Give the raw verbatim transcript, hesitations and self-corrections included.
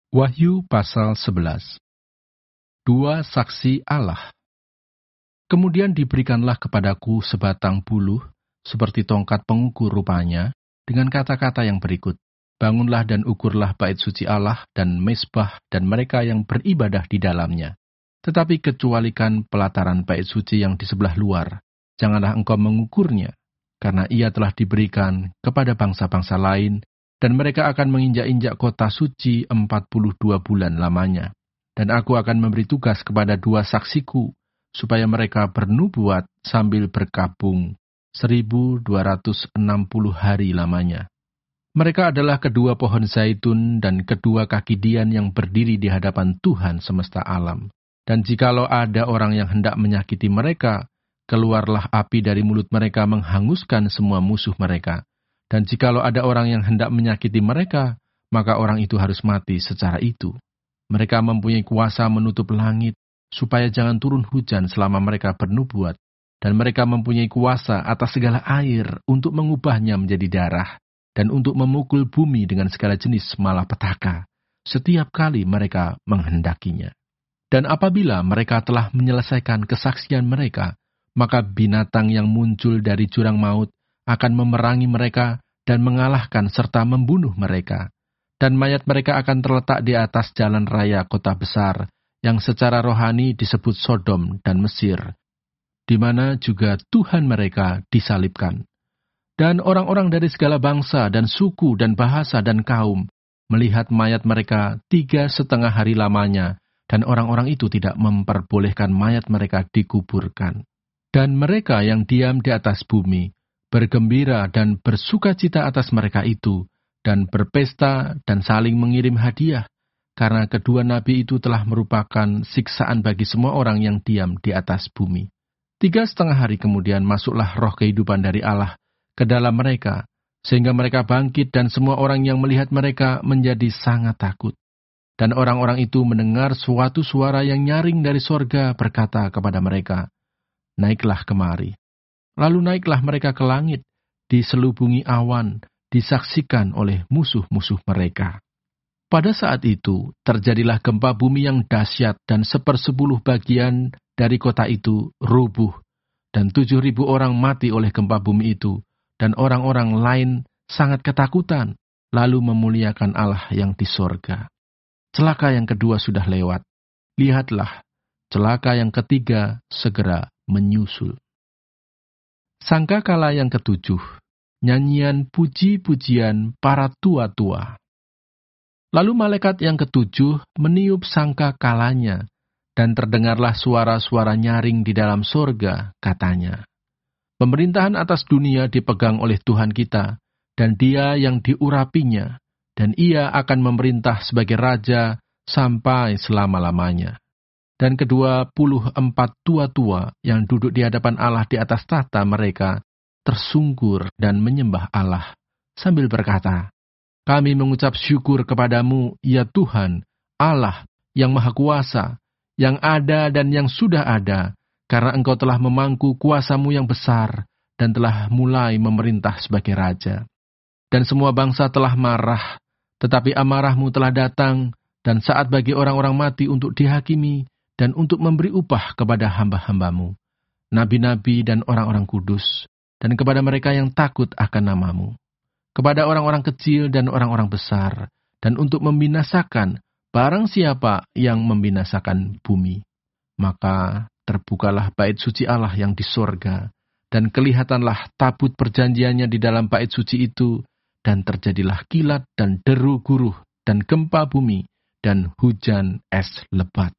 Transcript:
Wahyu pasal sebelas. Dua saksi Allah. Kemudian diberikanlah kepadaku sebatang buluh, seperti tongkat pengukur rupanya, dengan kata-kata yang berikut, bangunlah dan ukurlah bait suci Allah dan mezbah dan mereka yang beribadah di dalamnya. Tetapi kecualikan pelataran bait suci yang di sebelah luar, janganlah engkau mengukurnya, karena ia telah diberikan kepada bangsa-bangsa lain, dan mereka akan menginjak-injak kota suci empat puluh dua bulan lamanya. Dan aku akan memberi tugas kepada dua saksiku, supaya mereka bernubuat sambil berkabung seribu dua ratus enam puluh hari lamanya. Mereka adalah kedua pohon zaitun dan kedua kaki dian yang berdiri di hadapan Tuhan semesta alam. Dan jikalau ada orang yang hendak menyakiti mereka, keluarlah api dari mulut mereka menghanguskan semua musuh mereka. Dan jikalau ada orang yang hendak menyakiti mereka, maka orang itu harus mati secara itu. Mereka mempunyai kuasa menutup langit, supaya jangan turun hujan selama mereka bernubuat. Dan mereka mempunyai kuasa atas segala air untuk mengubahnya menjadi darah, dan untuk memukul bumi dengan segala jenis malapetaka, setiap kali mereka menghendakinya. Dan apabila mereka telah menyelesaikan kesaksian mereka, maka binatang yang muncul dari jurang maut akan memerangi mereka dan mengalahkan serta membunuh mereka. Dan mayat mereka akan terletak di atas jalan raya kota besar, yang secara rohani disebut Sodom dan Mesir, di mana juga Tuhan mereka disalibkan. Dan orang-orang dari segala bangsa dan suku dan bahasa dan kaum melihat mayat mereka tiga setengah hari lamanya, dan orang-orang itu tidak memperbolehkan mayat mereka dikuburkan. Dan mereka yang diam di atas bumi bergembira dan bersukacita atas mereka itu, dan berpesta dan saling mengirim hadiah, karena kedua nabi itu telah merupakan siksaan bagi semua orang yang diam di atas bumi. Tiga setengah hari kemudian masuklah roh kehidupan dari Allah ke dalam mereka, sehingga mereka bangkit dan semua orang yang melihat mereka menjadi sangat takut. Dan orang-orang itu mendengar suatu suara yang nyaring dari sorga berkata kepada mereka, naiklah kemari. Lalu naiklah mereka ke langit, diselubungi awan, disaksikan oleh musuh-musuh mereka. Pada saat itu, terjadilah gempa bumi yang dahsyat dan sepersepuluh bagian dari kota itu rubuh, dan tujuh ribu orang mati oleh gempa bumi itu, dan orang-orang lain sangat ketakutan, lalu memuliakan Allah yang di sorga. Celaka yang kedua sudah lewat. Lihatlah, celaka yang ketiga segera menyusul. Sangkakala yang ketujuh, nyanyian puji-pujian para tua-tua. Lalu malaikat yang ketujuh meniup sangkakalanya, dan terdengarlah suara-suara nyaring di dalam sorga, katanya, pemerintahan atas dunia dipegang oleh Tuhan kita, dan Dia yang diurapinya, dan Ia akan memerintah sebagai Raja sampai selama-lamanya. Dan kedua puluh empat tua-tua yang duduk di hadapan Allah di atas tahta mereka tersungkur dan menyembah Allah, sambil berkata, kami mengucap syukur kepadamu, ya Tuhan, Allah yang Maha Kuasa, yang ada dan yang sudah ada, karena Engkau telah memangku kuasamu yang besar, dan telah mulai memerintah sebagai Raja. Dan semua bangsa telah marah, tetapi amarahmu telah datang, dan saat bagi orang-orang mati untuk dihakimi, dan untuk memberi upah kepada hamba-hambamu, nabi-nabi dan orang-orang kudus, dan kepada mereka yang takut akan namamu, kepada orang-orang kecil dan orang-orang besar, dan untuk membinasakan barang siapa yang membinasakan bumi. Maka terbukalah bait suci Allah yang di sorga, dan kelihatanlah tabut perjanjiannya di dalam bait suci itu, dan terjadilah kilat dan deru guruh, dan gempa bumi, dan hujan es lebat.